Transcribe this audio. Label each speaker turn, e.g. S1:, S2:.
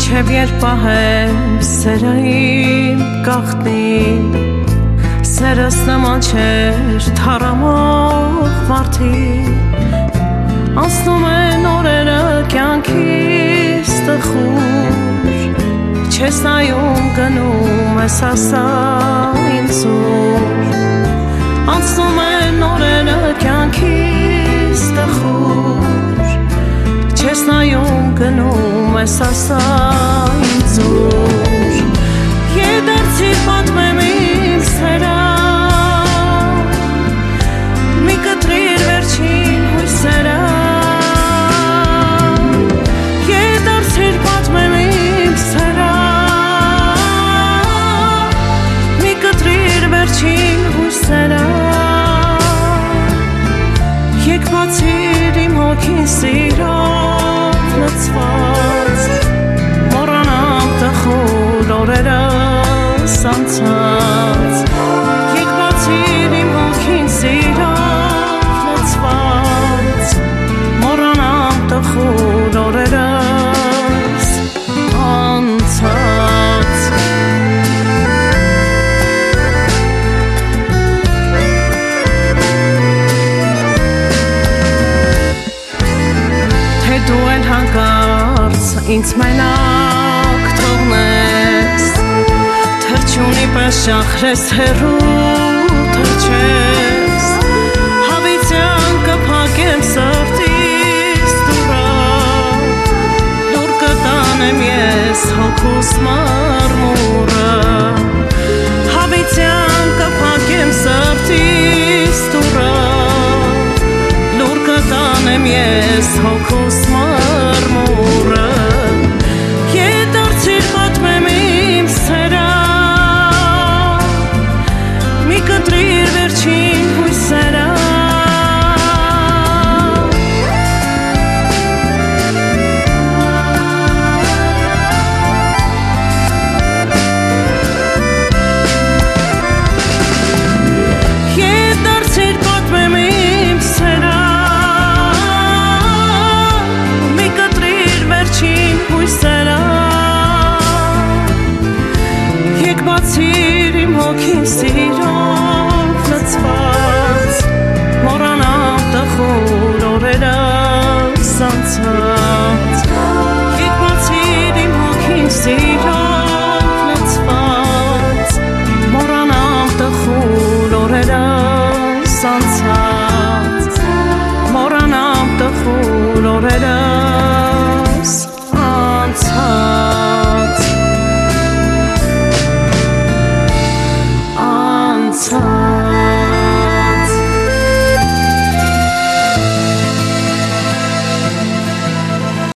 S1: Մինչև երբ պահեմ սերը իմ գաղտնի, սերս նման չէր թառամող վարդի, անցնում են օրերը կյանքիս տխուր, չես նայում գնում ես ասա ինձ ուր, անցնում են օրերը կյանքիս տխուր, չես նայում գնում ես ասա ինձ ուր, ետարցի պատմեմ իմ սերա, մի կտրիր վերջին հույսերա, ետարցիր պատմեմ իմ սերա, մի կտրիր վերջին հույսերա, եկ բացիր իմ հոգին սիրով լծված, մոռանամ տխուր օրերս անցած, եկ բացիր իմ հոգին սիրով լծված, մոռանամ տխուր օրերս անցած. Թե դու են հանկարծ ինձ մենակ թողնես, թրջունի պես շախրես հեռու թրջես, հավիտյան կփակեմ սրտիս դուռը, լուր կտանեմ ես հոգուս մարմուրը, հավիտյան կփակեմ սրտիս դուռը, լուր կտանեմ ես հոգուս մարմուրը, ետարցիր պատմեմ իմ սերա, մի կտրիր վերջին հույսերա, ետարցիր պատմեմ իմ սերա, մի կտրիր վերջին հույսերա, եկ բացիր իմ հոգին սիրով